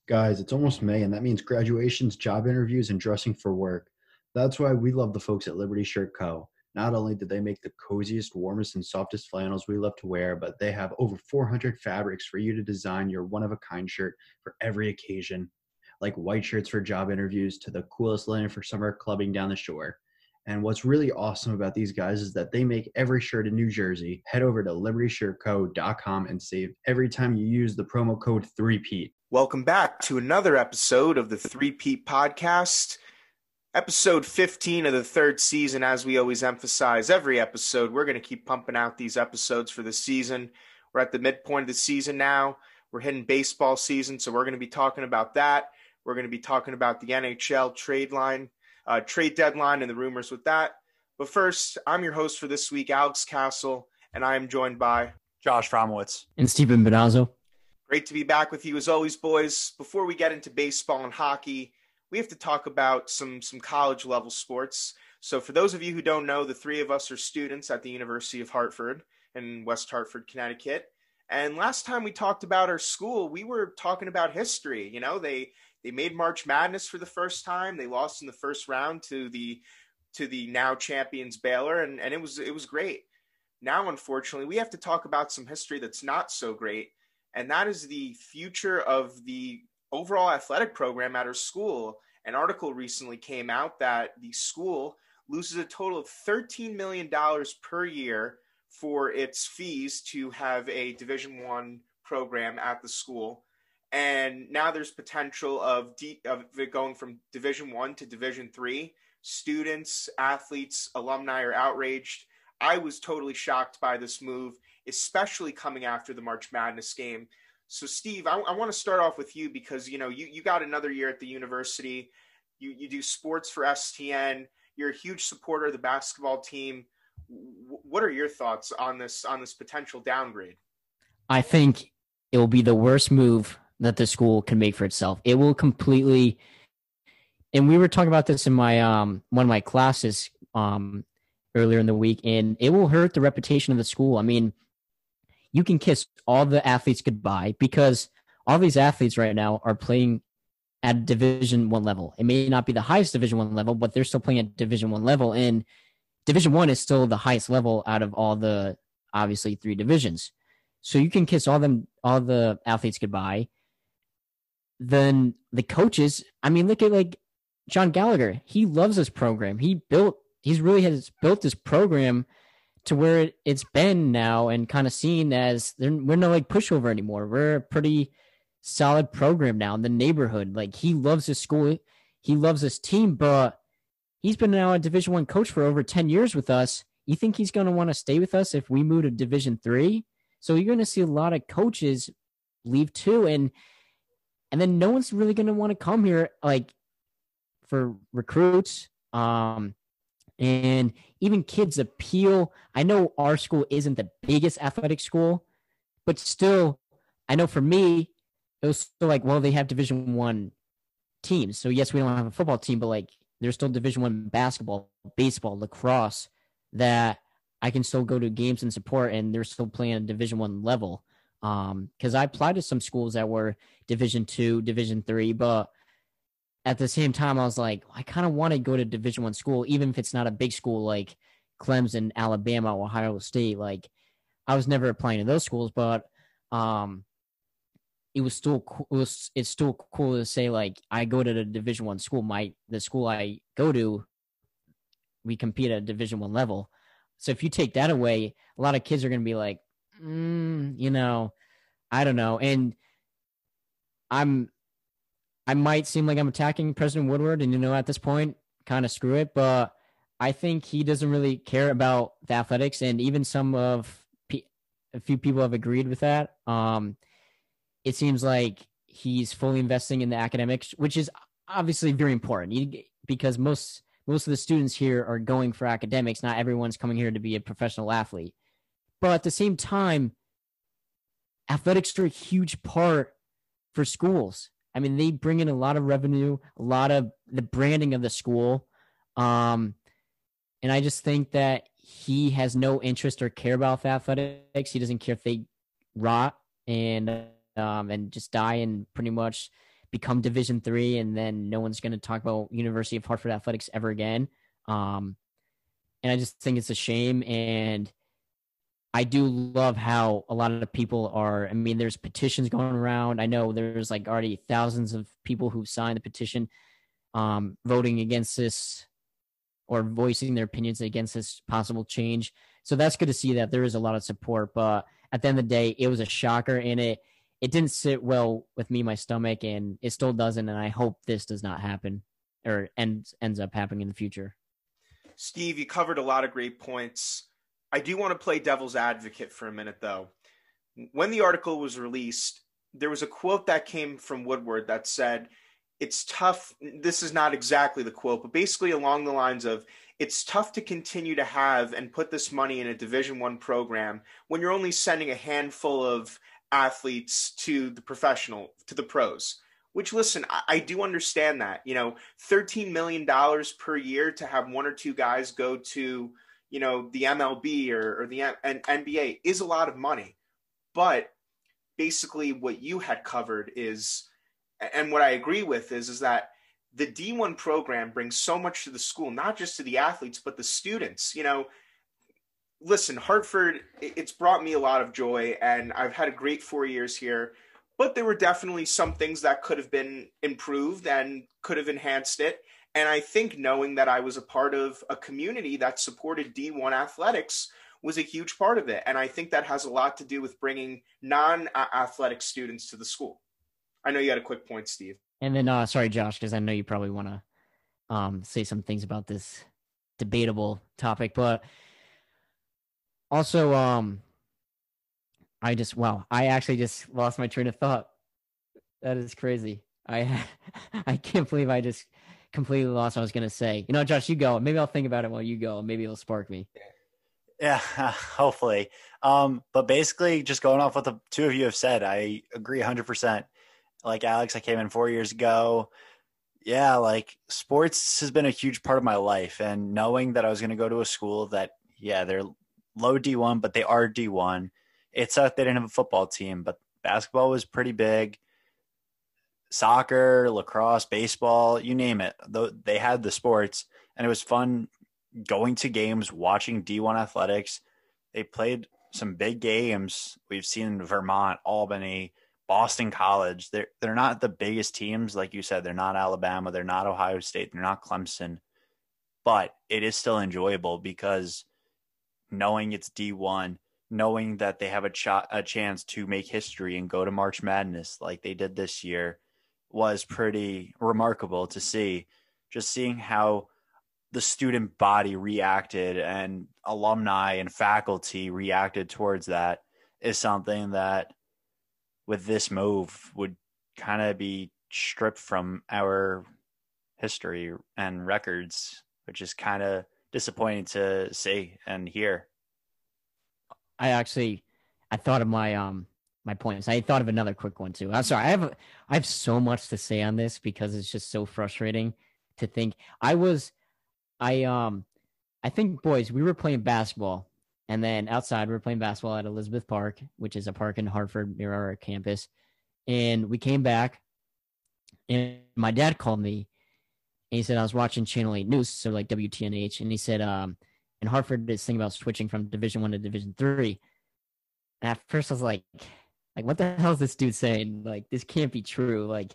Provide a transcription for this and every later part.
Guys, it's almost May, and that means graduations, job interviews, and dressing for work. That's why we love the folks at Liberty Shirt Co. Not only do they make the coziest, warmest, and softest flannels we love to wear, but they have over 400 fabrics for you to design your one of a kind shirt for every occasion, like white shirts for job interviews to the coolest linen for summer clubbing down the shore. And what's really awesome about these guys is that they make every shirt in New Jersey. Head over to libertyshirtco.com and save every time you use the promo code 3PEAT. Welcome back to another episode of the Three-Peat Podcast, episode 15 of the third season. As we always emphasize every episode, we're going to keep pumping out these episodes for the season. We're at the midpoint of the season now. We're hitting baseball season, so we're going to be talking about that. We're going to be talking about the NHL trade deadline and the rumors with that. But first, I'm your host for this week, Alex Castle, and I am joined by Josh Fromowitz and Stephen Benazzo. Great to be back with you as always, boys. Before we get into baseball and hockey, we have to talk about some college level sports. So for those of you who don't know, the three of us are students at the University of Hartford in West Hartford, Connecticut. And last time we talked about our school, we were talking about history. You know, they made March Madness for the first time. They lost in the first round to the now champions Baylor, and it was great. Now, unfortunately, we have to talk about some history that's not so great. And that is the future of the overall athletic program at our school. An article recently came out that the school loses a total of $13 million per year for its fees to have a Division I program at the school. And now there's potential of it going from Division I to Division III. Students, athletes, alumni are outraged. I was totally shocked by this move, especially coming after the March Madness game. So, Steve, I want to start off with you because, you know, you got another year at the university. You do sports for STN. You're a huge supporter of the basketball team. What are your thoughts on this potential downgrade? I think it will be the worst move that the school can make for itself. It will completely, and we were talking about this in my one of my classes earlier in the week, and it will hurt the reputation of the school. I mean, you can kiss all the athletes goodbye because all these athletes right now are playing at Division I level. It may not be the highest Division I level, but they're still playing at Division I level, and Division I is still the highest level out of all the obviously three divisions. So you can kiss all the athletes goodbye. Then the coaches, I mean, look at like John Gallagher. He loves this program. He really has built this program to where it's been now and kind of seen as we're no like pushover anymore. We're a pretty solid program now in the neighborhood. Like he loves his school. He loves his team, but he's been now a Division I coach for over 10 years with us. You think he's going to want to stay with us if we move to Division III? So you're going to see a lot of coaches leave too. And then no one's really going to want to come here like for recruits. And even kids appeal. I know our school isn't the biggest athletic school, but still, I know for me, it was still like, well, they have Division I teams. So yes, we don't have a football team, but like there's still Division I basketball, baseball, lacrosse that I can still go to games and support, and they're still playing at Division I level. Because I applied to some schools that were Division II, Division III, but at the same time, I was like, I kind of want to go to Division I school, even if it's not a big school like Clemson, Alabama, Ohio State. Like, I was never applying to those schools, but it's still cool to say like I go to the Division I school. The school I go to, we compete at Division I level. So if you take that away, a lot of kids are going to be like, you know, I don't know, and I might seem like I'm attacking President Woodward, and, you know, at this point, kind of screw it. But I think he doesn't really care about the athletics, and even a few people have agreed with that. It seems like he's fully investing in the academics, which is obviously very important because most of the students here are going for academics. Not everyone's coming here to be a professional athlete. But at the same time, athletics are a huge part for schools. I mean, they bring in a lot of revenue, a lot of the branding of the school. And I just think that he has no interest or care about the athletics. He doesn't care if they rot and just die and pretty much become Division III, and then no one's going to talk about University of Hartford athletics ever again. And I just think it's a shame. And I do love how a lot of people are, I mean, there's petitions going around. I know there's like already thousands of people who've signed the petition, voting against this or voicing their opinions against this possible change. So that's good to see that there is a lot of support. But at the end of the day, it was a shocker, and it didn't sit well with me, my stomach, and it still doesn't. And I hope this does not happen or ends up happening in the future. Steve, you covered a lot of great points. I do want to play devil's advocate for a minute, though. When the article was released, there was a quote that came from Woodward that said, it's tough. This is not exactly the quote, but basically along the lines of, it's tough to continue to have and put this money in a Division I program when you're only sending a handful of athletes to the pros. Which, listen, I do understand that. $13 million per year to have one or two guys go to, the MLB or the NBA is a lot of money. But basically what you had covered is, and what I agree with is that the D1 program brings so much to the school, not just to the athletes, but the students. Listen, Hartford, it's brought me a lot of joy, and I've had a great 4 years here. But there were definitely some things that could have been improved and could have enhanced it. And I think knowing that I was a part of a community that supported D1 athletics was a huge part of it. And I think that has a lot to do with bringing non-athletic students to the school. I know you had a quick point, Steve. And then, sorry, Josh, because I know you probably want to say some things about this debatable topic. But also, I actually just lost my train of thought. That is crazy. I can't believe I just completely lost what I was going to say. Josh, you go. Maybe I'll think about it while you go. Maybe it'll spark me. Yeah, hopefully. But basically, just going off what the two of you have said, I agree 100%. Like Alex, I came in 4 years ago. Yeah, like sports has been a huge part of my life. And knowing that I was going to go to a school that, yeah, they're low D1, but they are D1. It sucked they didn't have a football team, but basketball was pretty big. Soccer, lacrosse, baseball, you name it. They had the sports, and it was fun going to games, watching D1 athletics. They played some big games. We've seen Vermont, Albany, Boston College. They're not the biggest teams. Like you said, they're not Alabama. They're not Ohio State. They're not Clemson. But it is still enjoyable because knowing it's D1, knowing that they have a chance to make history and go to March Madness like they did this year was pretty remarkable to see. Just seeing how the student body reacted and alumni and faculty reacted towards that is something that with this move would kind of be stripped from our history and records, which is kind of disappointing to see and hear. I thought of my points. I thought of another quick one too. I'm sorry. I have so much to say on this because it's just so frustrating to think. I think, boys, we were playing basketball, and then outside we were playing basketball at Elizabeth Park, which is a park in Hartford near our campus. And we came back, and my dad called me, and he said I was watching Channel 8 News, so like WTNH, and he said, and Hartford is thinking about switching from Division I to Division III. And at first I was like, what the hell is this dude saying? Like, this can't be true. Like,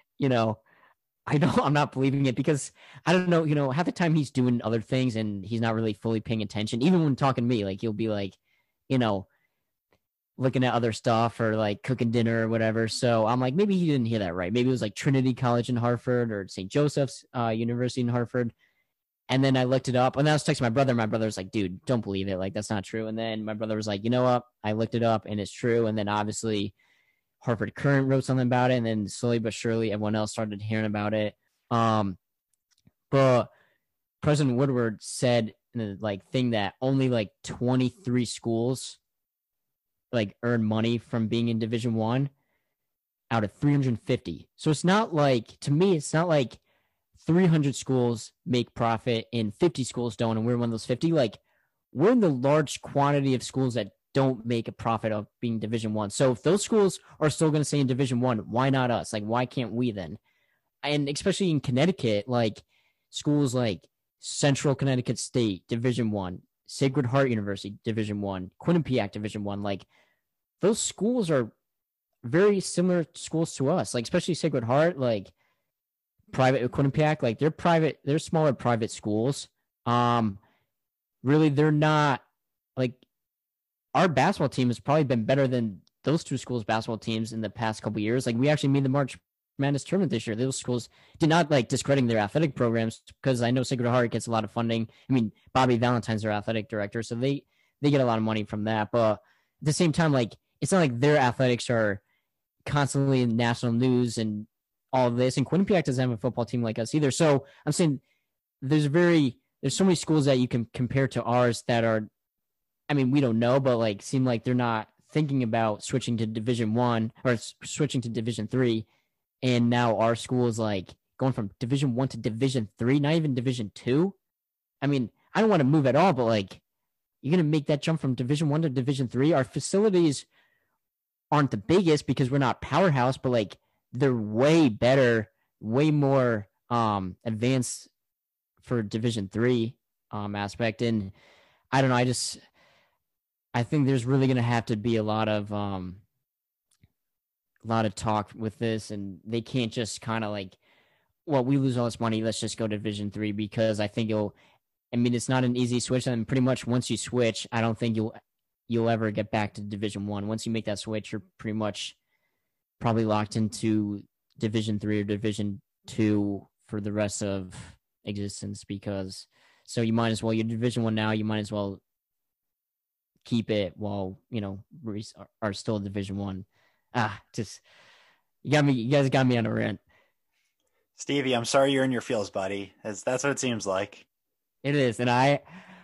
I'm not believing it because I don't know, half the time he's doing other things and he's not really fully paying attention. Even when talking to me, like he'll be like, looking at other stuff or like cooking dinner or whatever. So I'm like, maybe he didn't hear that right. Maybe it was like Trinity College in Hartford or St. Joseph's University in Hartford. And then I looked it up and I was texting my brother. My brother was like, dude, don't believe it. Like, that's not true. And then my brother was like, you know what? I looked it up and it's true. And then obviously Hartford Current wrote something about it. And then slowly but surely, everyone else started hearing about it. But President Woodward said in the thing that only 23 schools earn money from being in Division I out of 350. So it's not to me, it's not 300 schools make profit and 50 schools don't, and we're one of those 50. We're in the large quantity of schools that don't make a profit of being Division One. So if those schools are still going to stay in Division One, why not us? Like, why can't we then? And especially in Connecticut, like schools like Central Connecticut State Division One, Sacred Heart University Division One, Quinnipiac Division One, like those schools are very similar schools to us. Like especially Sacred Heart, like private Quinnipiac, like they're smaller private schools. Really, they're not like our basketball team has probably been better than those two schools' basketball teams in the past couple of years. Like we actually made the March Madness tournament this year. Those schools did not like discrediting their athletic programs because I know Sacred Heart gets a lot of funding. I mean, Bobby Valentine's their athletic director, so they get a lot of money from that. But at the same time, like it's not like their athletics are constantly in national news and all of this. And Quinnipiac doesn't have a football team like us either. So I'm saying there's so many schools that you can compare to ours that are, I mean, we don't know, but like seem like they're not thinking about switching to Division One or switching to Division Three. And now our school is like going from Division One to Division Three, not even Division Two. I mean, I don't want to move at all, but like you're gonna make that jump from Division One to Division Three. Our facilities aren't the biggest because we're not powerhouse, but like they're way better, way more advanced for Division Three aspect. And I don't know, I think there's really gonna have to be a lot of talk with this, and they can't just kind of like, well, we lose all this money, let's just go to Division Three, because I think it's not an easy switch. And pretty much once you switch, I don't think you'll ever get back to Division One. Once you make that switch, you're pretty much probably locked into Division Three or Division Two for the rest of existence, because so you might as well, you're Division One now, you might as well keep it while are still Division One. You guys got me on a rant. Stevie, I'm sorry you're in your feels, buddy. That's what it seems like. It is, and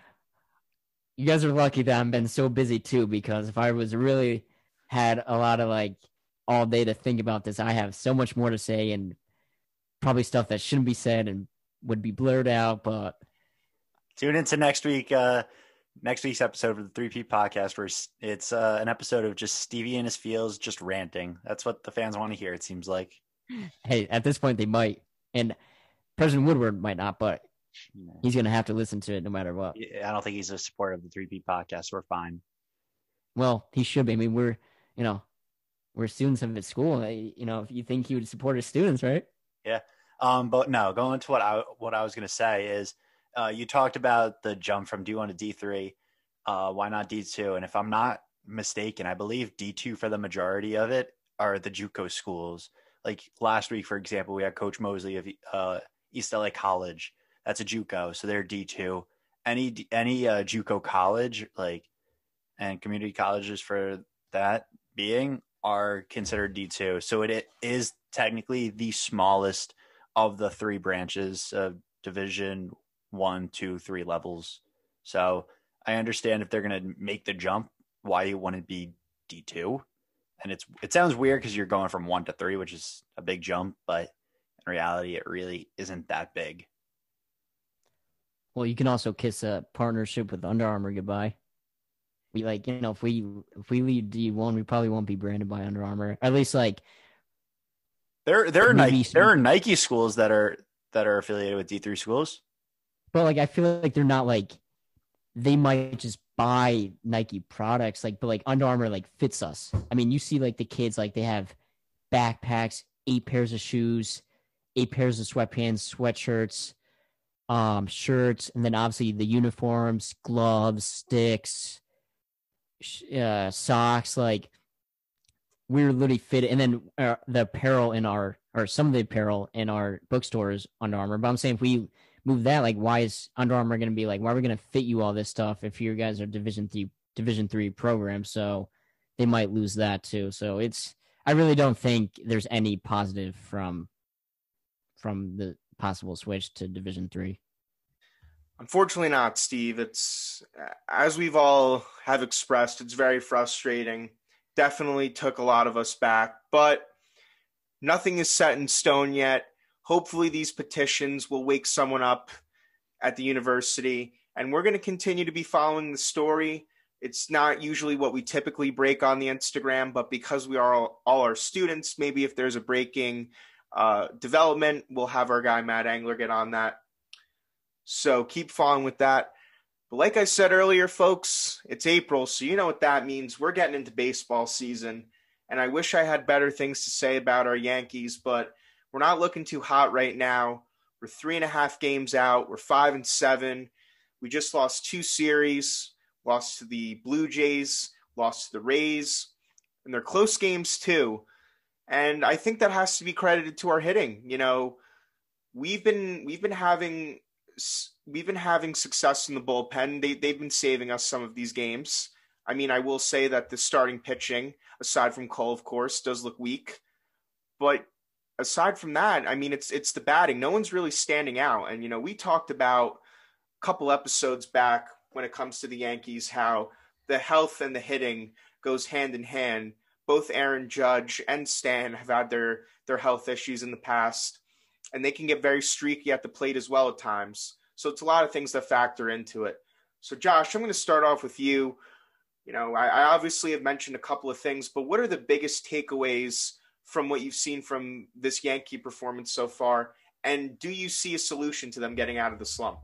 you guys are lucky that I've been so busy too, because if I was really had a lot of like all day to think about this, I have so much more to say and probably stuff that shouldn't be said and would be blurred out. But tune into next week's episode of the 3P podcast, where it's an episode of just Stevie and his feels just ranting. That's what the fans want to hear, it seems like. Hey, at this point they might, and President Woodward might not, but he's going to have to listen to it no matter what. I don't think he's a supporter of the 3P podcast. We're fine. Well, he should be. I mean, we're students of his school. If you think he would support his students, right? Yeah. But no, going to what I was going to say is, you talked about the jump from D1 to D3. Why not D2? And if I'm not mistaken, I believe D2 for the majority of it are the JUCO schools. Like last week, for example, we had Coach Mosley of East LA College. That's a JUCO, so they're D2. Any JUCO college, like, and community colleges for that being, are considered D2. So it is technically the smallest of the three branches of Division 1, 2, 3 levels. So I understand if they're going to make the jump, why you wouldn't be D2. And it sounds weird because you're going from 1 to 3, which is a big jump, but in reality, it really isn't that big. Well, you can also kiss a partnership with Under Armour goodbye. We if we leave D1, we probably won't be branded by Under Armour. At least like there are Nike schools that are affiliated with D3 schools. But like I feel like they're not like, they might just buy Nike products, but Under Armour fits us. I mean, you see the kids, they have backpacks, 8 pairs of shoes, 8 pairs of sweatpants, sweatshirts, shirts, and then obviously the uniforms, gloves, sticks, socks. We're literally fitted. And then the apparel some of the apparel in our bookstores Under Armour. But I'm saying if we move that, why is Under Armour going to be why are we going to fit you all this stuff if you guys are Division 3 program? So they might lose that too. So I really don't think there's any positive from the possible switch to Division 3. Unfortunately not, Steve. It's, as we've all have expressed, it's very frustrating. Definitely took a lot of us back, but nothing is set in stone yet. Hopefully these petitions will wake someone up at the university, and we're going to continue to be following the story. It's not usually what we typically break on the Instagram, but because we are all our students, maybe if there's a breaking development, we'll have our guy Matt Angler get on that. So keep following with that. But like I said earlier, folks, it's April, so you know what that means. We're getting into baseball season, and I wish I had better things to say about our Yankees, but we're not looking too hot right now. We're 3.5 games out. We're 5-7. We just lost 2 series, lost to the Blue Jays, lost to the Rays, and they're close games too. And I think that has to be credited to our hitting. You know, we've been having success in the bullpen. They've been saving us some of these games. I mean, I will say that the starting pitching, aside from Cole, of course, does look weak. But aside from that, I mean, it's the batting. No one's really standing out. And, you know, we talked about a couple episodes back when it comes to the Yankees, how the health and the hitting goes hand in hand. Both Aaron Judge and Stan have had their health issues in the past, and they can get very streaky at the plate as well at times. So it's a lot of things that factor into it. So Josh, I'm going to start off with you. You know, I obviously have mentioned a couple of things, but what are the biggest takeaways from what you've seen from this Yankee performance so far? And do you see a solution to them getting out of the slump?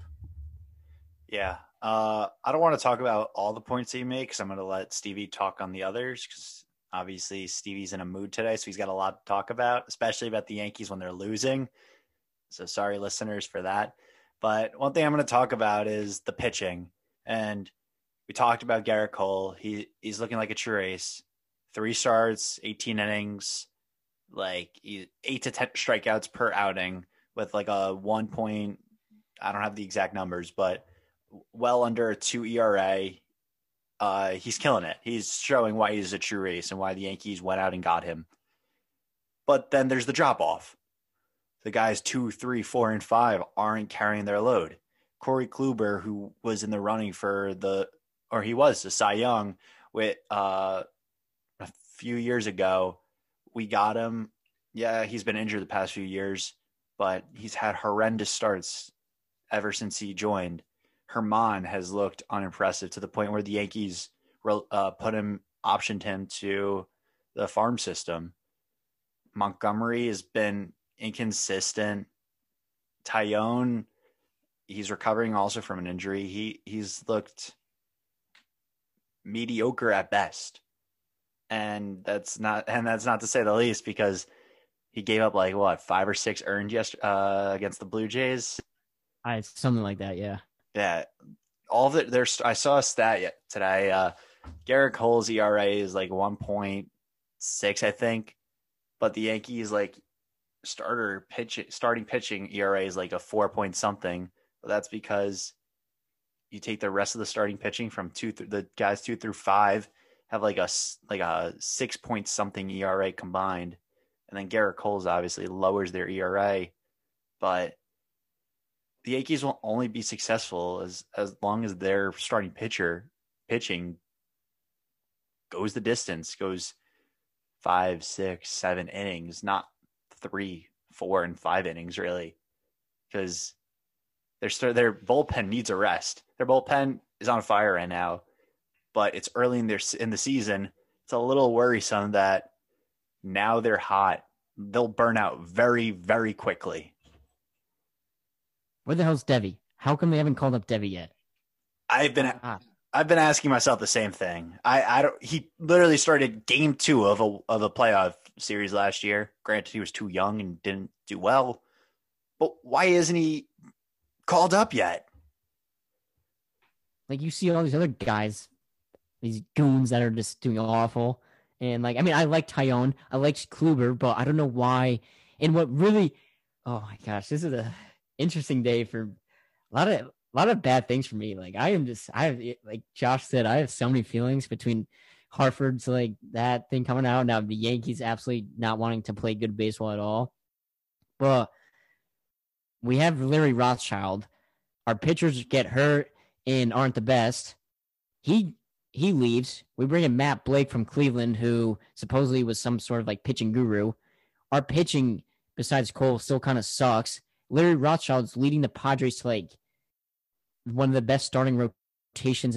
Yeah. I don't want to talk about all the points that you make because I'm going to let Stevie talk on the others because obviously Stevie's in a mood today, so he's got a lot to talk about, especially about the Yankees when they're losing. So sorry, listeners, for that. But one thing I'm going to talk about is the pitching. And we talked about Garrett Cole. He's looking like a true ace. 3 starts, 18 innings, like 8 to 10 strikeouts per outing with like a 1 point. I don't have the exact numbers, but well under a 2 ERA. He's killing it. He's showing why he's a true ace and why the Yankees went out and got him. But then there's the drop off. The guys 2, 3, 4, and 5 aren't carrying their load. Corey Kluber, who was in the running for he was the Cy Young with a few years ago, we got him. Yeah, he's been injured the past few years, but he's had horrendous starts ever since he joined. Herman has looked unimpressive to the point where the Yankees optioned him to the farm system. Montgomery has been inconsistent. Tyone, he's recovering also from an injury. He's looked mediocre at best. And that's not to say the least because he gave up 5 or 6 earned against the Blue Jays. Something like that, yeah. Yeah, all of it. I saw a stat today. Garrett Cole's ERA is 1.6, I think, but the Yankees starting pitching ERA is a 4 point something. But that's because you take the rest of the starting pitching from the guys 2 through 5 have a 6 point something ERA combined, and then Garrett Cole's obviously lowers their ERA, but the Yankees will only be successful as long as their starting pitching goes the distance, goes 5, 6, 7 innings, not 3, 4, and 5 innings really, because their bullpen needs a rest. Their bullpen is on fire right now, but it's early in the season. It's a little worrisome that now they're hot. They'll burn out very, very quickly. Where the hell's Devi? How come they haven't called up Devi yet? I've been asking myself the same thing. He literally started game 2 of a playoff series last year. Granted, he was too young and didn't do well. But why isn't he called up yet? You see all these other guys, these goons that are just doing awful. And I like Tyone, I like Kluber, but I don't know why. And what really, oh my gosh, this is a interesting day for a lot of bad things for me. Josh said, I have so many feelings between Hartford's that thing coming out now, the Yankees absolutely not wanting to play good baseball at all. But we have Larry Rothschild. Our pitchers get hurt and aren't the best. He leaves. We bring in Matt Blake from Cleveland, who supposedly was some sort of pitching guru. Our pitching, besides Cole, still kind of sucks. Larry Rothschild's leading the Padres to one of the best starting rotations in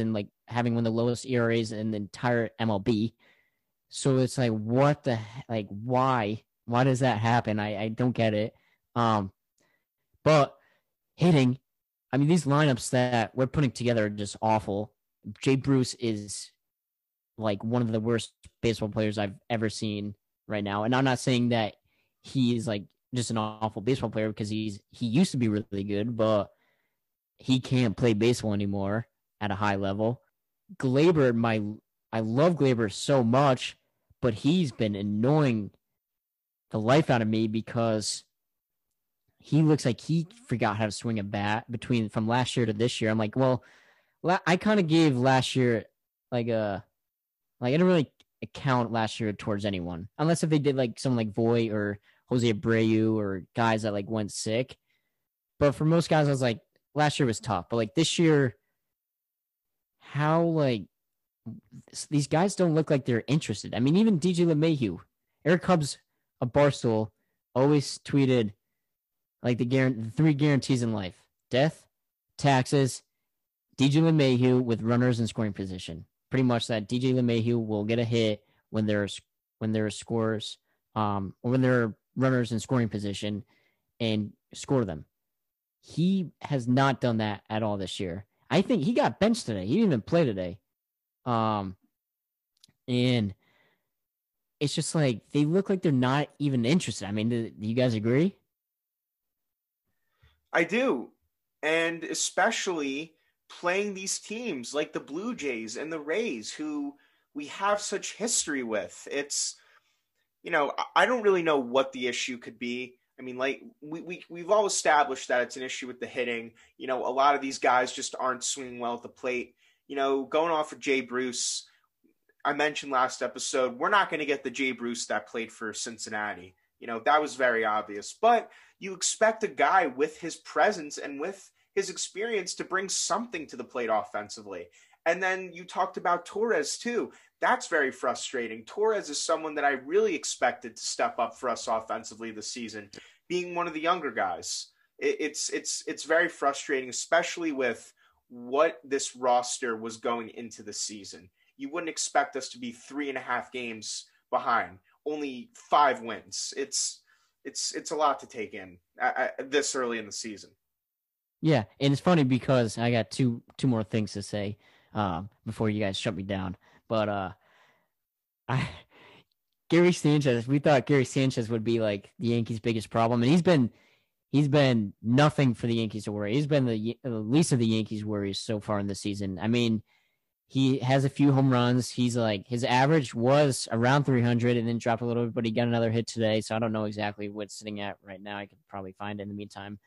having one of the lowest ERAs in the entire MLB. So it's like, what the like? Why? Why does that happen? I don't get it. But hitting, I mean, these lineups that we're putting together are just awful. Jay Bruce is like one of the worst baseball players I've ever seen right now. And I'm not saying that he is like just an awful baseball player, because he used to be really good, but he can't play baseball anymore at a high level. Gleyber, I love Gleyber so much, but he's been annoying the life out of me because he looks like he forgot how to swing a bat from last year to this year. I'm like, well, I kind of gave last year I didn't really count last year towards anyone, unless if they did like someone like Voit or Jose Abreu or guys that like went sick. But for most guys, I was like, last year was tough. But like this year, how like these guys don't look like they're interested. I mean, even DJ LeMahieu, Eric Hubbs of Barstool always tweeted like the 3 guarantees in life: death, taxes, DJ LeMahieu with runners in scoring position. Pretty much that DJ LeMahieu will get a hit when there are scores, or when there are runners in scoring position, and score them. He has not done that at all this year. I think he got benched today. He didn't even play today. And it's just like they look like they're not even interested. I mean, do you guys agree? I do. And especially playing these teams like the Blue Jays and the Rays, who we have such history with. It's, I don't really know what the issue could be. I mean, like we've all established that it's an issue with the hitting. A lot of these guys just aren't swinging well at the plate. Going off of Jay Bruce, I mentioned last episode, we're not going to get the Jay Bruce that played for Cincinnati. That was very obvious. But you expect a guy with his presence and with his experience to bring something to the plate offensively. And then you talked about Torres too. That's very frustrating. Torres is someone that I really expected to step up for us offensively this season, being one of the younger guys. It's very frustrating, especially with what this roster was going into the season. You wouldn't expect us to be 3.5 games behind, only 5 wins. It's a lot to take in this early in the season. Yeah, and it's funny because I got two more things to say before you guys shut me down. But Gary Sanchez, we thought Gary Sanchez would be like the Yankees' biggest problem, and he's been nothing for the Yankees to worry. He's been the least of the Yankees' worries so far in the season. I mean, he has a few home runs. He's like, his average was around 300 and then dropped a little bit, but he got another hit today. So I don't know exactly what it's sitting at right now. I could probably find it in the meantime.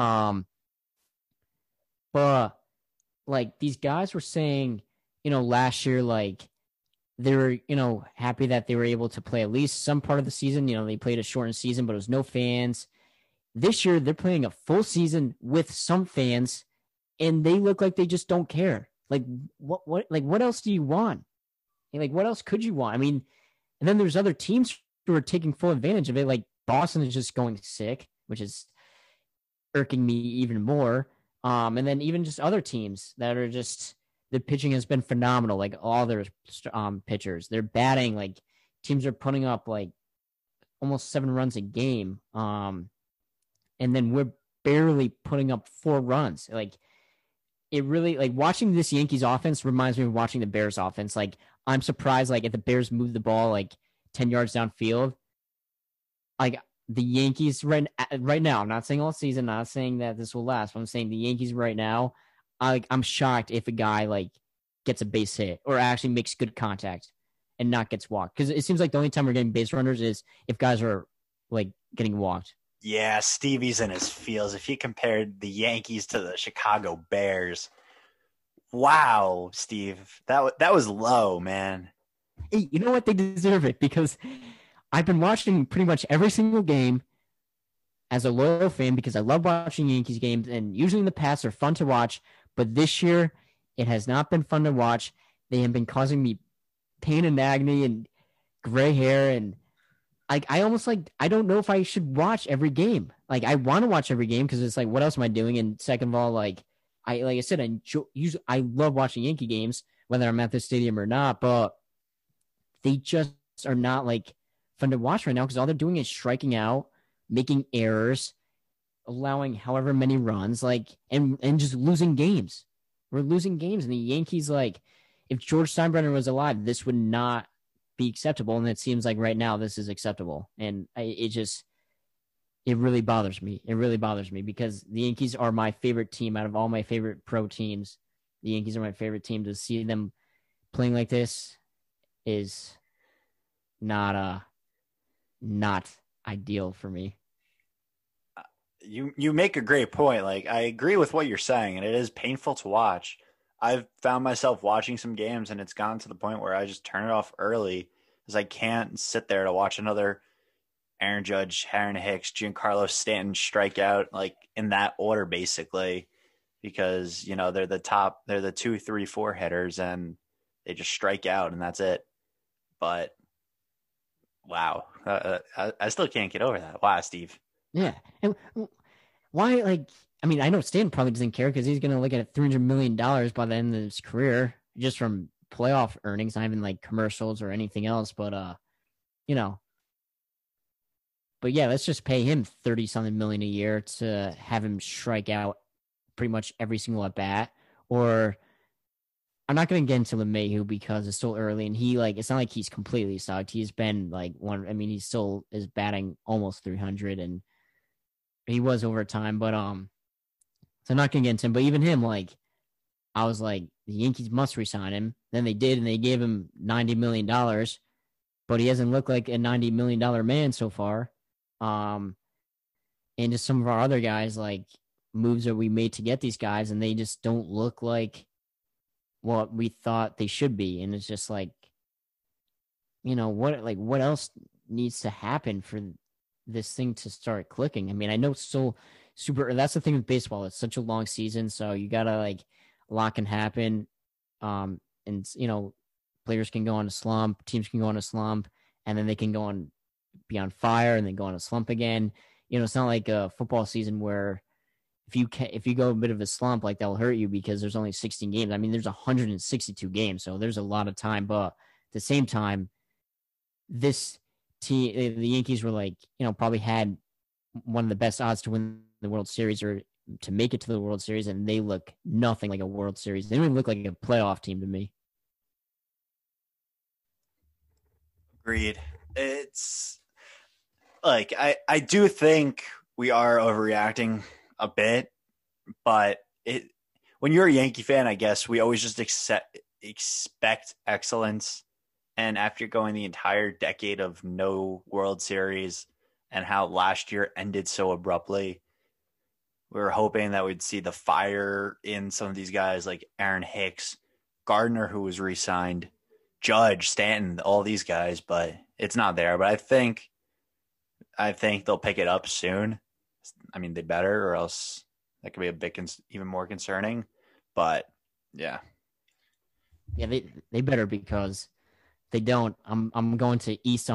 But like these guys were saying, last year, like they were, happy that they were able to play at least some part of the season. They played a shortened season, but it was no fans. This year, they're playing a full season with some fans, and they look like they just don't care. Like what else do you want? Like, what else could you want? I mean, and then there's other teams who are taking full advantage of it. Like Boston is just going sick, which is irking me even more. And then even just other teams that are just, the pitching has been phenomenal. Like all their pitchers, they're batting, like teams are putting up like almost 7 runs a game. And then we're barely putting up 4 runs. Like it really, like watching this Yankees offense reminds me of watching the Bears offense. Like I'm surprised, like if the Bears move the ball like 10 yards downfield, like the Yankees right now, I'm not saying all season, not saying that this will last, but I'm saying the Yankees right now, I'm shocked if a guy like gets a base hit or actually makes good contact and not gets walked. Because it seems like the only time we're getting base runners is if guys are like getting walked. Yeah, Stevie's in his feels. If he compared the Yankees to the Chicago Bears, wow, Steve, that was low, man. Hey, you know what? They deserve it because I've been watching pretty much every single game as a loyal fan because I love watching Yankees games, and usually in the past they're fun to watch, but this year it has not been fun to watch. They have been causing me pain and agony and gray hair, and I almost like, I don't know if I should watch every game. Like I want to watch every game because it's like, what else am I doing? And second of all, like I said, I love watching Yankee games, whether I'm at the stadium or not, but they just are not like fun to watch right now because all they're doing is striking out, making errors, allowing however many runs, like and just losing games. We're losing games, and the Yankees, like, if George Steinbrenner was alive, this would not be acceptable, and it seems like right now this is acceptable, and it really bothers me. It really bothers me because the Yankees are my favorite team out of all my favorite pro teams. The Yankees are my favorite team. To see them playing like this is not ideal for me. You make a great point. Like, I agree with what you're saying, and it is painful to watch. I've found myself watching some games, and it's gotten to the point where I just turn it off early because I can't sit there to watch another Aaron Judge, Aaron Hicks, Giancarlo Stanton strike out, like, in that order, basically, because, you know, they're the 2, 3, 4 hitters, and they just strike out, and that's it. But wow, I still can't get over that. Wow, Steve. Yeah. And why, like, I mean, I know Stanton probably doesn't care because he's going to look at $300 million by the end of his career just from playoff earnings, not even like commercials or anything else. But, you know, but yeah, let's just pay him 30-something million a year to have him strike out pretty much every single at bat. Or I'm not going to get into LeMahieu because it's still early, and he, like, it's not like he's completely sucked. He's been like he still is batting almost 300, and he was over time, but so I'm not gonna get into him. But even him, like, I was like, the Yankees must resign him. Then they did, and they gave him $90 million, but he hasn't looked like a $90 million man so far. And just some of our other guys, like, moves that we made to get these guys, and they just don't look like what we thought they should be. And it's just like, you know, what else needs to happen for this thing to start clicking? I mean, I know it's so super. That's the thing with baseball. It's such a long season, so you gotta, like, a lot can happen. And, you know, players can go on a slump, teams can go on a slump, and then they can be on fire and then go on a slump again. You know, it's not like a football season where if you go a bit of a slump, like, that'll hurt you because there's only 16 games. I mean, there's 162 games, so there's a lot of time. But at the same time, this team, the Yankees were, like, you know, probably had one of the best odds to win the World Series or to make it to the World Series, and they look nothing like a World Series. They don't even look like a playoff team to me. Agreed. It's like, I do think we are overreacting a bit, but when you're a Yankee fan, I guess we always just expect excellence. And after going the entire decade of no World Series and how last year ended so abruptly, we were hoping that we'd see the fire in some of these guys like Aaron Hicks, Gardner, who was re-signed, Judge, Stanton, all these guys, but it's not there. But I think they'll pick it up soon. I mean, they better, or else that could be a bit even more concerning. But yeah, they better, because they don't. I'm going to East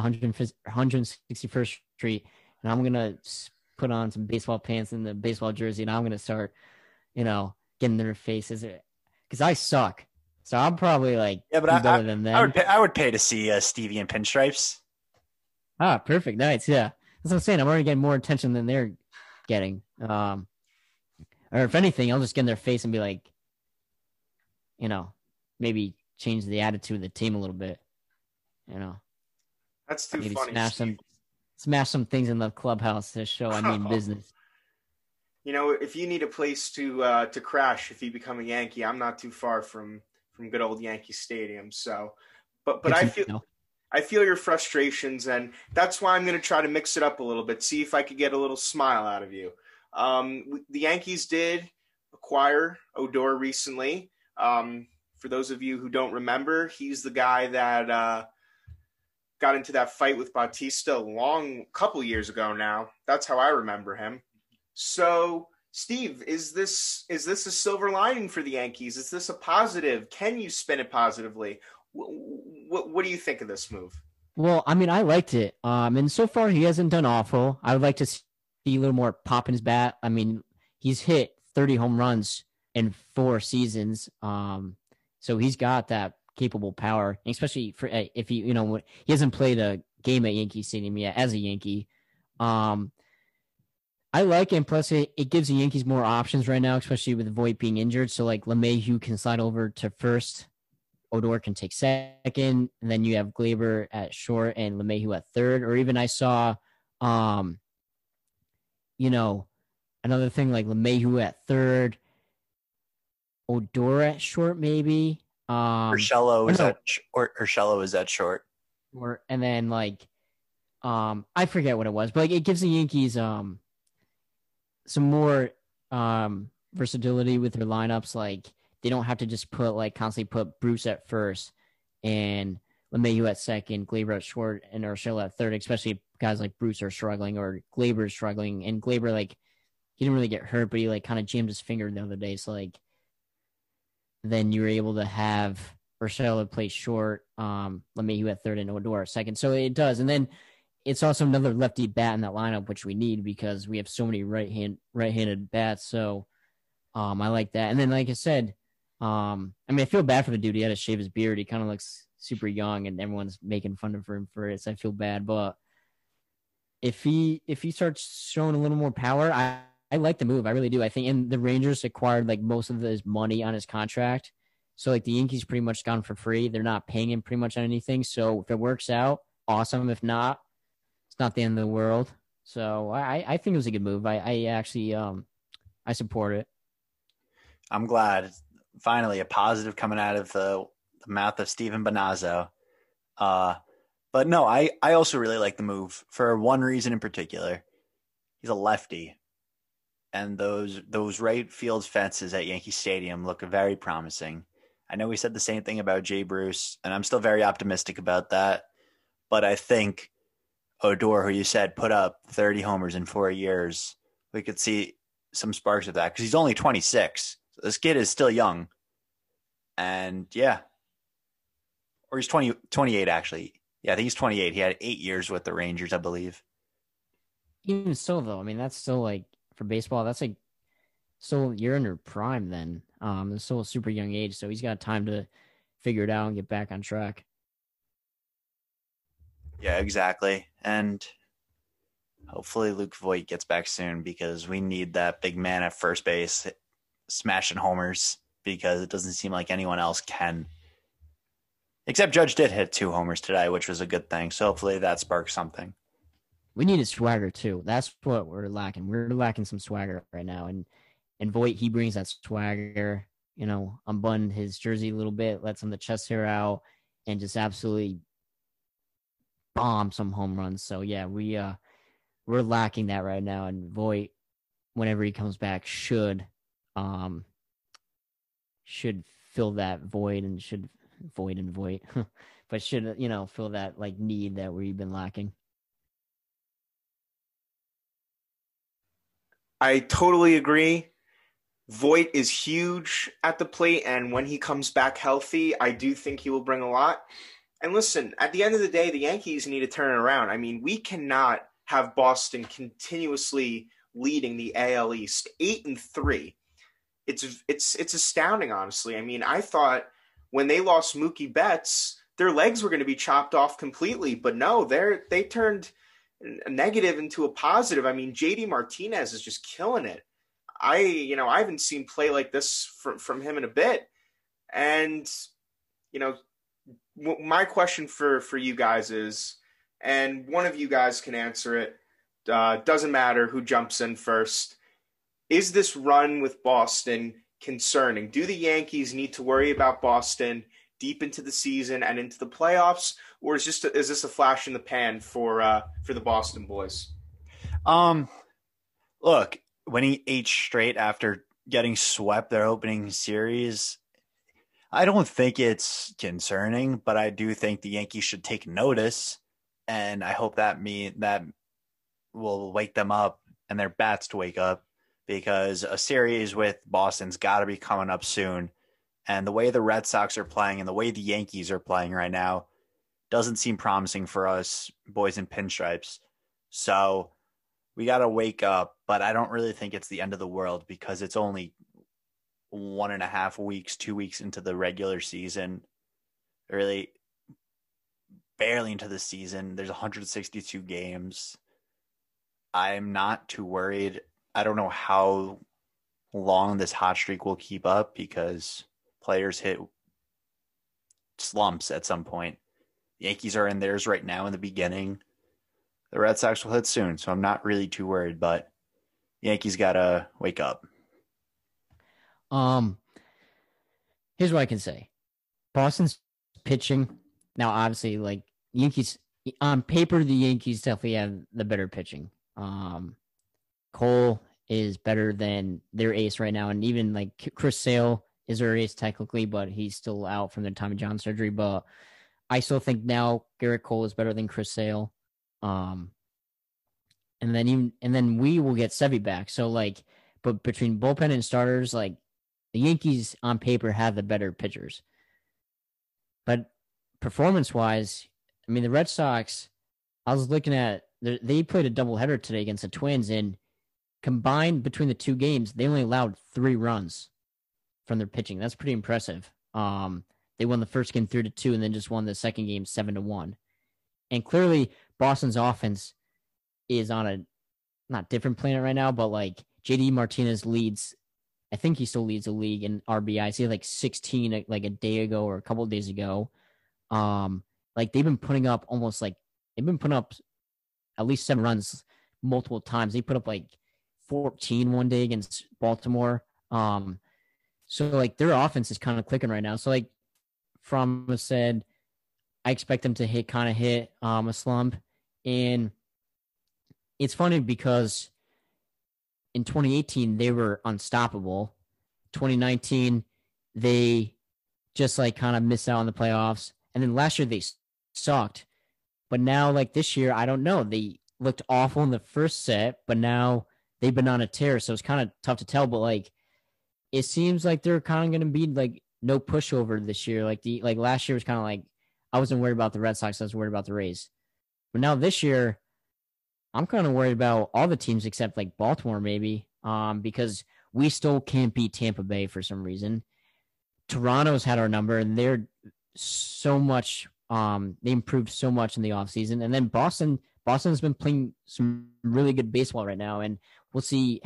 161st Street, and I'm gonna put on some baseball pants and the baseball jersey, and I'm gonna start, you know, getting their faces because I suck. So I'm probably, like, yeah, but better than them. I would pay to see Stevie in pinstripes. Ah, perfect, nice, yeah. That's what I'm saying. I'm already getting more attention than they're getting. Or if anything, I'll just get in their face and be like, you know, maybe change the attitude of the team a little bit. You know, that's too maybe funny. Smash some things in the clubhouse to show I mean business. You know, if you need a place to crash if you become a Yankee, I'm not too far from good old Yankee Stadium. So, but I feel your frustrations, and that's why I'm going to try to mix it up a little bit, see if I could get a little smile out of you. The Yankees did acquire Odor recently. For those of you who don't remember, he's the guy that got into that fight with Bautista a couple years ago now. That's how I remember him. So, Steve, is this a silver lining for the Yankees? Is this a positive? Can you spin it positively? What do you think of this move? Well, I mean, I liked it. And so far he hasn't done awful. I would like to see a little more pop in his bat. I mean, he's hit 30 home runs in 4 seasons. So he's got that capable power, especially for if he, he hasn't played a game at Yankee Stadium yet as a Yankee. I like it. And plus, it gives the Yankees more options right now, especially with Voit being injured. So, like, LeMahieu can slide over to first. Odor can take second. And then you have Gleyber at short and LeMahieu at third. Or even I saw, another thing like LeMahieu at third. Odor at short, maybe. Urshela is at short. And then, like, I forget what it was. But, like, it gives the Yankees some more versatility with their lineups. Like they don't have to just constantly put Bruce at first and LeMahieu at second, Gleyber at short, and Urshela at third, especially if guys like Bruce are struggling or Gleyber is struggling. And Gleyber, like, he didn't really get hurt, but he like kind of jammed his finger the other day. So like then you're able to have Urshela play short, LeMahieu at third and Odor at second. So it does. And then it's also another lefty bat in that lineup, which we need because we have so many right-handed bats. So I like that. And then, like I said, I feel bad for the dude. He had to shave his beard. He kind of looks super young, and everyone's making fun of him for it. So I feel bad. But if he starts showing a little more power, I like the move. I really do. I think, and the Rangers acquired like most of his money on his contract. So like the Yankees pretty much got him for free. They're not paying him pretty much on anything. So if it works out, awesome. If not, not the end of the world. So I think it was a good move. I actually I support it. I'm glad. Finally, a positive coming out of the mouth of Steven Bonazzo. But no, I also really like the move for one reason in particular. He's a lefty. And those right field fences at Yankee Stadium look very promising. I know we said the same thing about Jay Bruce, and I'm still very optimistic about that. But I think Odor, who you said put up 30 homers in 4 years, we could see some sparks of that because he's only 26. So this kid is still young. And yeah. Or he's 28 actually. Yeah, I think he's 28. He had 8 years with the Rangers, I believe. Even still, though, that's still like for baseball, that's like still you're in your prime then. It's still a super young age, so he's got time to figure it out and get back on track. Yeah, exactly. And hopefully Luke Voit gets back soon because we need that big man at first base smashing homers because it doesn't seem like anyone else can. Except Judge did hit 2 homers today, which was a good thing. So hopefully that sparks something. We need a swagger too. That's what we're lacking. We're lacking some swagger right now. And Voit, he brings that swagger, unbutton his jersey a little bit, let some of the chest hair out, and just absolutely bomb some home runs. So yeah, we're lacking that right now. And Voit, whenever he comes back, should fill that void and should but should fill that like need that we've been lacking. I totally agree. Voit is huge at the plate, and when he comes back healthy, I do think he will bring a lot. And listen, at the end of the day, the Yankees need to turn it around. We cannot have Boston continuously leading the AL East 8-3. It's astounding, honestly. I thought when they lost Mookie Betts, their legs were going to be chopped off completely, but no, they turned a negative into a positive. JD Martinez is just killing it. I haven't seen play like this from him in a bit. And, my question for you guys is, and one of you guys can answer it, doesn't matter who jumps in first. Is this run with Boston concerning? Do the Yankees need to worry about Boston deep into the season and into the playoffs, or is this a flash in the pan for the Boston boys? Look, winning 8 straight after getting swept their opening series, I don't think it's concerning, but I do think the Yankees should take notice, and I hope that will wake them up and their bats to wake up, because a series with Boston's got to be coming up soon. And the way the Red Sox are playing and the way the Yankees are playing right now doesn't seem promising for us boys in pinstripes. So we got to wake up, but I don't really think it's the end of the world because it's only 1.5 weeks, 2 weeks into the regular season, really barely into the season. There's 162 games. I'm not too worried. I don't know how long this hot streak will keep up because players hit slumps at some point. The Yankees are in theirs right now in the beginning. The Red Sox will hit soon, so I'm not really too worried, but the Yankees got to wake up. Here's what I can say. Boston's pitching. Now, obviously, like Yankees, on paper, the Yankees definitely have the better pitching. Cole is better than their ace right now. And even like Chris Sale is their ace technically, but he's still out from the Tommy John surgery. But I still think now Garrett Cole is better than Chris Sale. And then we will get Sevy back. So like, but between bullpen and starters, like the Yankees on paper have the better pitchers. But performance wise, I mean, the Red Sox, I was looking at, they played a doubleheader today against the Twins, and combined between the two games, they only allowed 3 runs from their pitching. That's pretty impressive. They won the first game 3-2, and then just won the second game 7-1. And clearly, Boston's offense is on a not different planet right now, but like JD Martinez leads. I think he still leads the league in RBIs. He had like 16 like a day ago or a couple of days ago. Like they've been putting up at least 7 runs multiple times. They put up like 14 one day against Baltimore. So like their offense is kind of clicking right now. So like From said, I expect them to hit a slump. And it's funny because in 2018, they were unstoppable. 2019, they just like kind of missed out on the playoffs. And then last year they sucked. But now, like this year, I don't know. They looked awful in the first set, but now they've been on a tear. So it's kind of tough to tell. But like, it seems like they're kind of going to be like no pushover this year. Like last year was kind of like, I wasn't worried about the Red Sox. I was worried about the Rays. But now this year, I'm kind of worried about all the teams except like Baltimore maybe, because we still can't beat Tampa Bay for some reason. Toronto's had our number, and they're so much. They improved so much in the offseason. And then Boston's been playing some really good baseball right now, and we'll see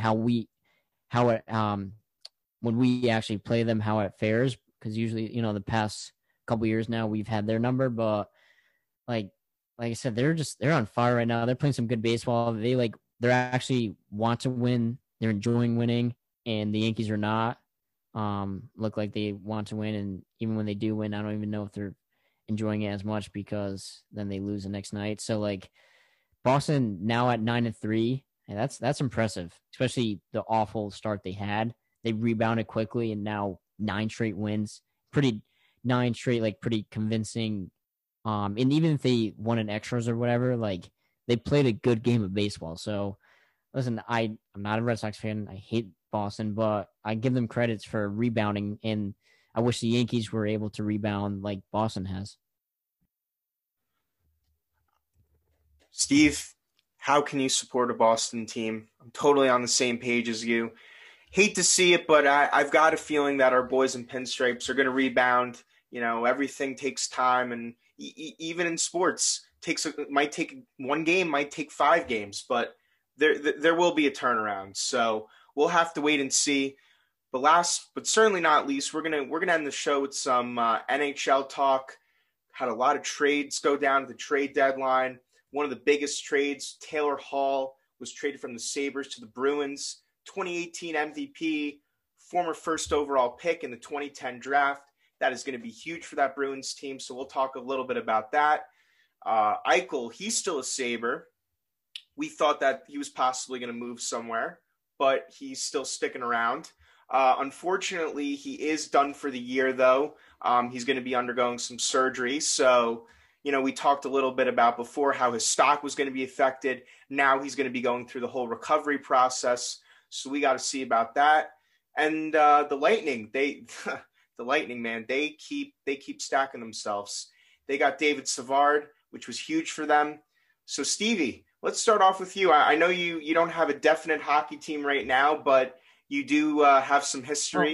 when we actually play them, how it fares, because usually, the past couple years now we've had their number, but like I said, they're on fire right now. They're playing some good baseball. They're actually want to win. They're enjoying winning, and the Yankees are not. Look like they want to win, and even when they do win, I don't even know if they're enjoying it as much because then they lose the next night. So like Boston now at 9-3, and that's impressive, especially the awful start they had. They rebounded quickly, and now 9 straight wins. Pretty convincing. And even if they won in extras or whatever, like they played a good game of baseball. So listen, I'm not a Red Sox fan. I hate Boston, but I give them credits for rebounding, and I wish the Yankees were able to rebound like Boston has. Steve, how can you support a Boston team? I'm totally on the same page as you. Hate to see it, but I've got a feeling that our boys in pinstripes are going to rebound. Everything takes time, and even in sports, might take 1 game, might take 5 games, but there will be a turnaround. So we'll have to wait and see. But last, but certainly not least, we're gonna end the show with some NHL talk. Had a lot of trades go down at the trade deadline. One of the biggest trades, Taylor Hall, was traded from the Sabres to the Bruins. 2018 MVP, former first overall pick in the 2010 draft. That is going to be huge for that Bruins team. So we'll talk a little bit about that. Eichel, he's still a Sabre. We thought that he was possibly going to move somewhere, but he's still sticking around. Unfortunately, he is done for the year, though. He's going to be undergoing some surgery. So, we talked a little bit about before how his stock was going to be affected. Now he's going to be going through the whole recovery process. So we got to see about that. And the Lightning, the Lightning, man, they keep stacking themselves. They got David Savard, which was huge for them. So Stevie, let's start off with you. I know you don't have a definite hockey team right now, but you do have some history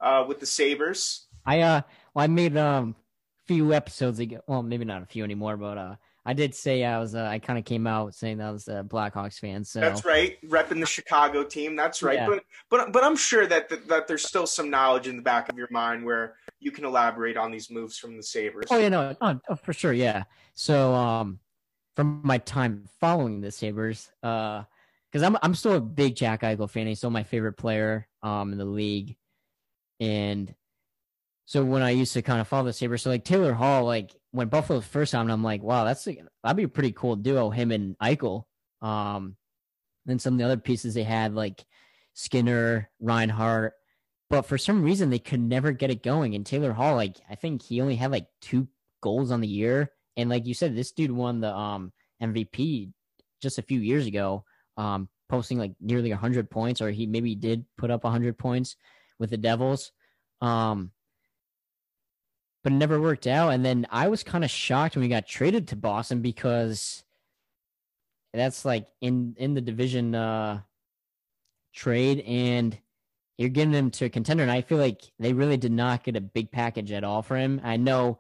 with the Sabres. I made few episodes ago. Well, maybe not a few anymore, but I did say I kind of came out saying that I was a Blackhawks fan. So that's right, repping the Chicago team. That's right. Yeah. But I'm sure that there's still some knowledge in the back of your mind where you can elaborate on these moves from the Sabres. Oh yeah, no, for sure, yeah. So from my time following the Sabres, because I'm still a big Jack Eichel fan. He's still my favorite player in the league, and so when I used to kind of follow the Sabres, so like Taylor Hall, like when Buffalo first signed him, I'm like, wow, that'd be a pretty cool duo, him and Eichel. Then some of the other pieces they had, like Skinner, Reinhart, but for some reason they could never get it going. And Taylor Hall, like I think he only had like 2 goals on the year, and like you said, this dude won the MVP just a few years ago, posting like nearly 100 points, or he maybe did put up 100 points with the Devils. But it never worked out. And then I was kind of shocked when he got traded to Boston, because that's like in the division trade, and you're getting him to a contender. And I feel like they really did not get a big package at all for him. I know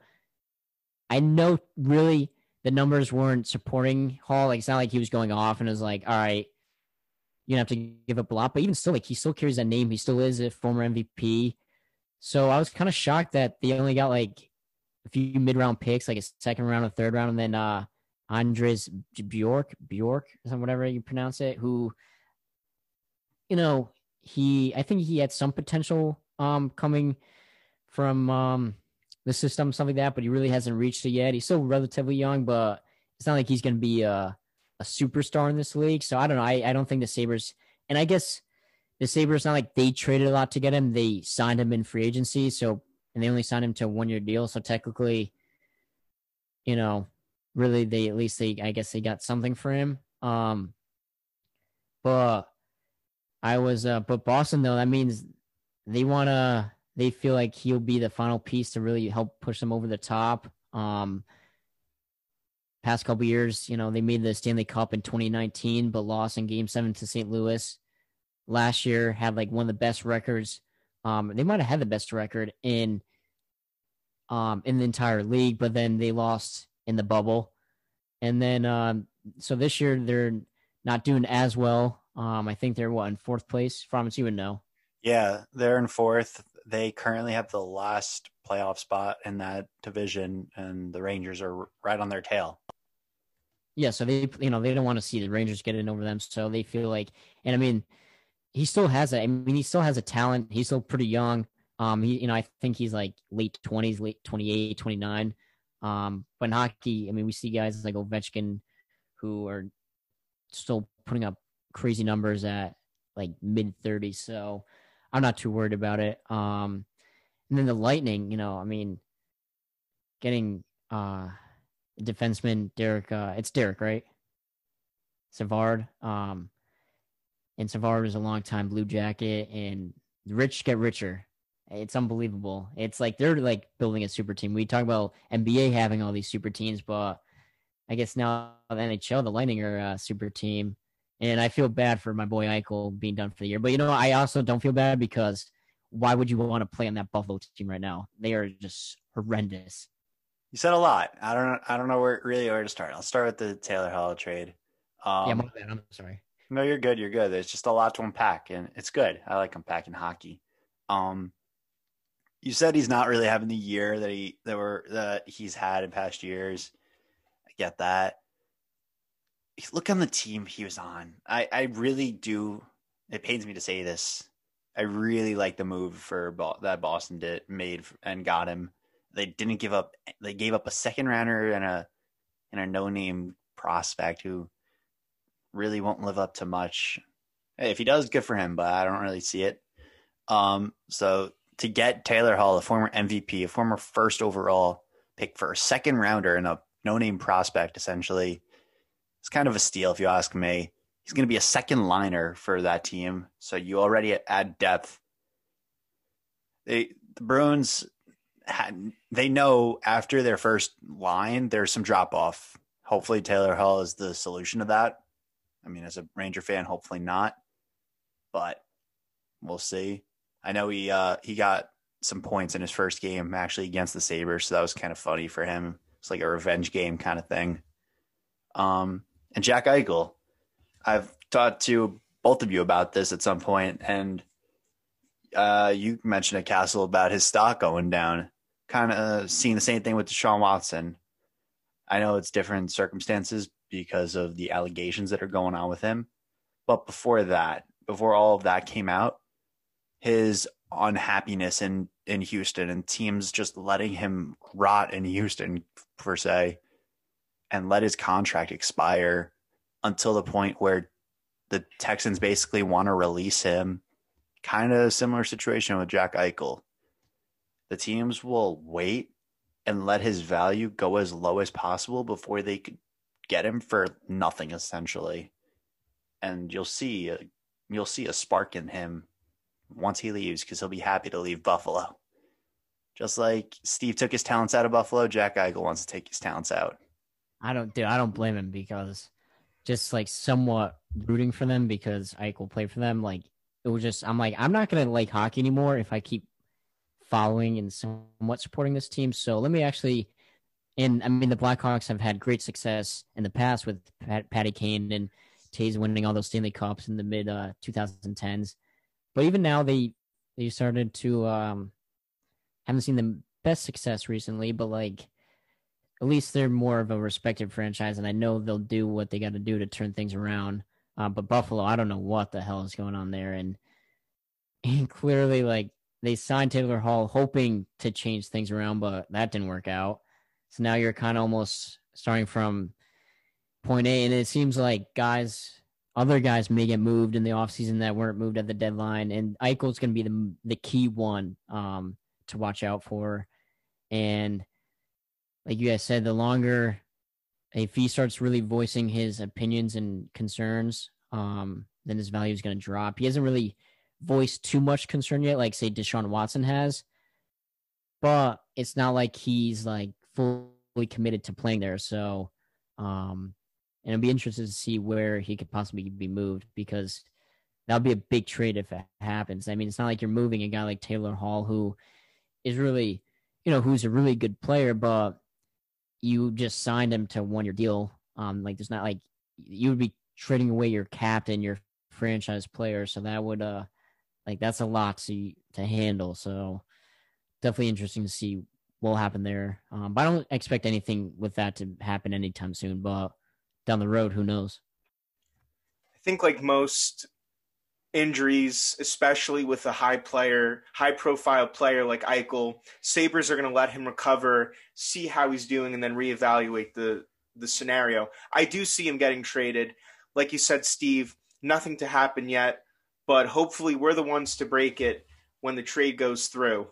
really the numbers weren't supporting Hall. Like, it's not like he was going off and it was like, all right, you have to give up a lot. But even still, like, he still carries that name. He still is a former MVP. So I was kind of shocked that they only got like a few mid-round picks, like a second round, a third round, and then Andres Bjork, or whatever you pronounce it, who, you know, I think he had some potential coming from the system, something like that, but he really hasn't reached it yet. He's still relatively young, but it's not like he's going to be a superstar in this league. So I don't know. I don't think the Sabres, and I guess the Sabres, not like they traded a lot to get him. They signed him in free agency. So, and they only signed him to a 1-year deal. So technically, you know, really I guess they got something for him. But Boston though, that means they feel like he'll be the final piece to really help push them over the top. Past couple years, you know, they made the Stanley Cup in 2019, but lost in Game 7 to St. Louis. Last year had like one of the best records. They might have had the best record in the entire league, but then they lost in the bubble. And then so this year they're not doing as well. I think they're in 4th place. Promise you would know. Yeah, they're in 4th. They currently have the last playoff spot in that division, and the Rangers are right on their tail. Yeah, so they don't want to see the Rangers get in over them. So they feel like, and I mean, he still has a talent. He's still pretty young. I think he's like late 20s, late 28, 29. But in hockey, I mean, we see guys like Ovechkin who are still putting up crazy numbers at like mid 30s. So I'm not too worried about it. And then the Lightning, I mean, getting defenseman Derek, it's Derek, right? Savard. And Savard is a longtime Blue Jacket, and the rich get richer. It's unbelievable. It's like they're like building a super team. We talk about NBA having all these super teams, but I guess now the NHL, the Lightning are a super team. And I feel bad for my boy Eichel being done for the year. But, I also don't feel bad, because why would you want to play on that Buffalo team right now? They are just horrendous. You said a lot. I don't know where to start. I'll start with the Taylor Hall trade. Yeah, my bad. I'm sorry. No, you're good. You're good. There's just a lot to unpack, and it's good. I like unpacking hockey. You said he's not really having the year that he's had in past years. I get that. Look on the team he was on. I really do. It pains me to say this. I really like the move that Boston made and got him. They didn't give up. They gave up a second rounder and a no-name prospect who really won't live up to much. Hey, if he does, good for him, but I don't really see it. So to get Taylor Hall, a former MVP, a former first overall pick for a second rounder and a no-name prospect, essentially, it's kind of a steal if you ask me. He's going to be a second liner for that team, so you already add depth. The Bruins, they know after their first line, there's some drop-off. Hopefully Taylor Hall is the solution to that. I mean, as a Ranger fan, hopefully not, but we'll see. I know he got some points in his first game actually against the Sabres. So that was kind of funny for him. It's like a revenge game kind of thing. And Jack Eichel, I've talked to both of you about this at some point, and you mentioned at Castle about his stock going down. Kind of seeing the same thing with Deshaun Watson. I know it's different circumstances because of the allegations that are going on with him. But before all of that came out, his unhappiness in Houston and teams just letting him rot in Houston, per se, and let his contract expire until the point where the Texans basically want to release him. Kind of a similar situation with Jack Eichel. The teams will wait and let his value go as low as possible before they could get him for nothing, essentially. And you'll see a spark in him once he leaves, because he'll be happy to leave Buffalo. Just like Steve took his talents out of Buffalo, Jack Eichel wants to take his talents out. I don't blame him, because just like somewhat rooting for them because Eichel played for them. Like, it was just, I'm like, I'm not going to like hockey anymore if I keep following and somewhat supporting this team. So let me actually, and I mean, the Blackhawks have had great success in the past with Patty Kane and Taves winning all those Stanley Cups in the mid 2010s. But even now, they started to haven't seen the best success recently, but like at least they're more of a respected franchise, and I know they'll do what they got to do to turn things around. But Buffalo, I don't know what the hell is going on there, and clearly, like, they signed Taylor Hall hoping to change things around, but that didn't work out. So now you're kind of almost starting from point A, and it seems like other guys may get moved in the offseason that weren't moved at the deadline, and Eichel's going to be the key one to watch out for. And like you guys said, the longer, if he starts really voicing his opinions and concerns, then his value is going to drop. He hasn't really voiced too much concern yet, like say Deshaun Watson has, but it's not like he's like fully committed to playing there. So, and it'll be interesting to see where he could possibly be moved, because that'll be a big trade if it happens. I mean, it's not like you're moving a guy like Taylor Hall, who is really, who's a really good player, but you just signed him to 1-year deal. Like, there's not like you would be trading away your captain, your franchise player. So that would, that's a lot to handle. So definitely interesting to see what will happen there. But I don't expect anything with that to happen anytime soon, but down the road, who knows? I think like most injuries, especially with a high-profile player like Eichel, Sabres are going to let him recover, see how he's doing, and then reevaluate the scenario. I do see him getting traded. Like you said, Steve, nothing to happen yet, but hopefully we're the ones to break it when the trade goes through.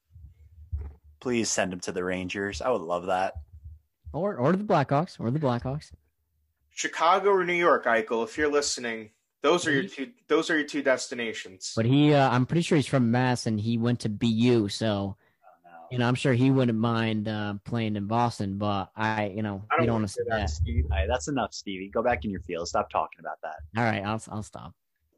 Please send him to the Rangers. I would love that. Or the Blackhawks. Chicago or New York, Eichel, if you're listening, those are your two destinations. But I'm pretty sure he's from Mass, and he went to BU, so I'm sure he wouldn't mind playing in Boston. But I don't want to say that. Steve. All right, that's enough, Stevie. Go back in your field. Stop talking about that. All right, I'll stop.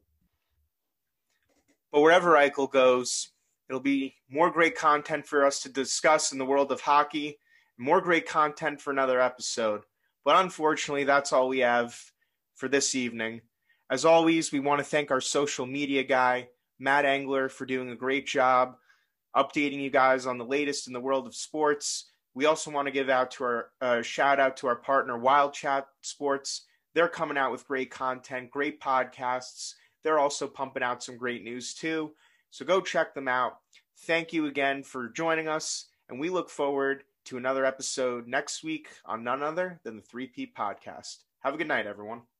But wherever Eichel goes, it'll be more great content for us to discuss in the world of hockey, more great content for another episode. But unfortunately, that's all we have for this evening. As always, we want to thank our social media guy, Matt Engler, for doing a great job updating you guys on the latest in the world of sports. We also want to give out to our shout out to our partner, Wild Chat Sports. They're coming out with great content, great podcasts. They're also pumping out some great news too. So go check them out. Thank you again for joining us, and we look forward to another episode next week on none other than the 3P Podcast. Have a good night, everyone.